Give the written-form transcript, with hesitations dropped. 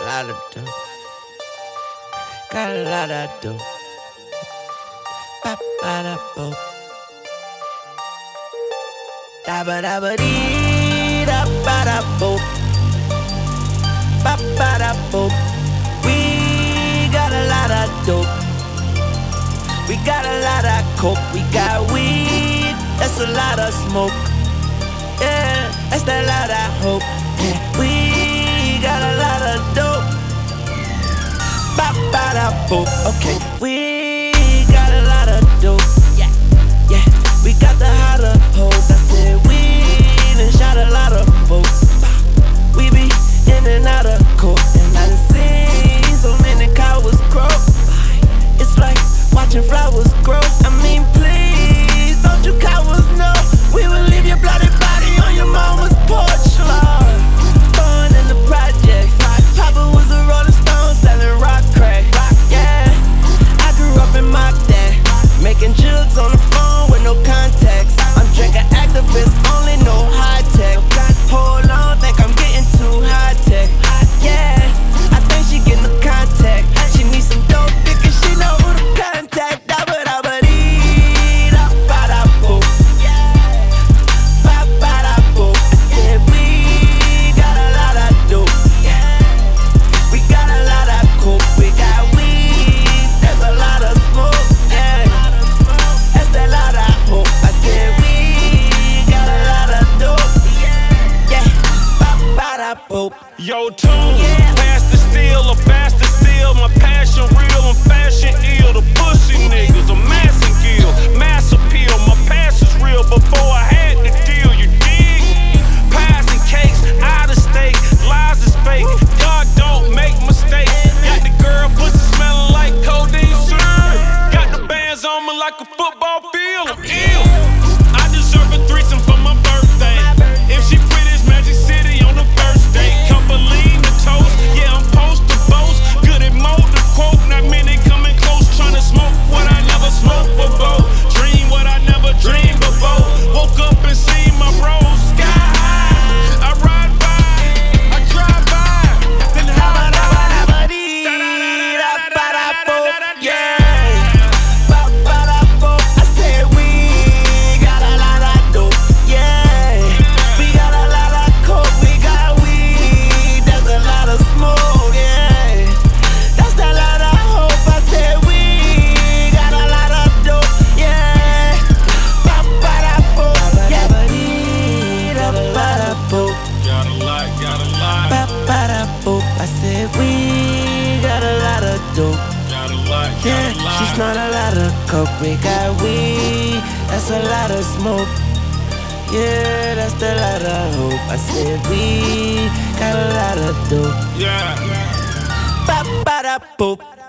lot of dope. Got a lot of dope. Ba ba da bo. Da ba da ba dee da ba da bo. Ba ba da bo. We got a lot of dope. We got a lot of coke. We got weed. That's a lot of smoke. Yeah, that's that lot of hope. Yeah, we got a lot of dope. Ba ba da bo. Okay, we got a lot of dope. Yeah, yeah, we got the hotter hoes. I said we done shot a lot of folks. We be in and out of court, and I done seen so many cowards grow. It's like watching flowers grow. I mean, please don't you cowards know we will leave your bloody body on your mama's porch, Lord. Born in the project, Papa was a rolling stone selling rock crack. Yeah, I grew up in my dad, making jugs on the phone with no contacts. I'm drinking activists, only no high tech. Hold on, think I'm getting too high tech. Yeah, I think she getting the contact. She needs some dope dick and she know who to contact. Da ba da ba dee da ba da bo. Ba ba da bo. I said we got a lot of dope. We got a lot of coke. We got weed. There's a lot of smoke. Yeah, that's that lot of hope. I said we got a lot of dope. Yeah, ba ba da bo. Yo, tune, pass the steel, or faster still. My passion real, I'm fashion ill. The pussy niggas, a massive gill, mass appeal. My past is real before I had the deal, you dig? Pies and cakes, out of state, lies is fake. God don't make mistakes. Got the girl pussy smelling like codeine syrup. Got the bands on me like a football field, I'm ill. I deserve a threesome for my birthday. If she pretty as Magic City on the first date. Lean the toast, yeah, I'm post to boast. Good at mold to quote, not many coming close. Tryna smoke what I never smoked before. Dream what I never dreamed before. Woke up and seen my bros sky high. I ride by, I drive by. Then how I Yeah, ba ba da bo. I said we got a lot of dope. Yeah, we got a lot of coke. We got weed. There's a lot of smoke. Yeah, that's that lot of hope. I said we got a lot of dope. Yeah, ba ba da bo. Yeah, da ba da bo. got a lot, got a lot. Ba ba da bo. I said we got a lot of dope. Got a lot, Yeah, got a lot. she's not a lot of coke. We got weed, that's a lot of smoke. Yeah, that's the lot of hope. I said we got a lot of dope. Yeah. Ba ba da boop.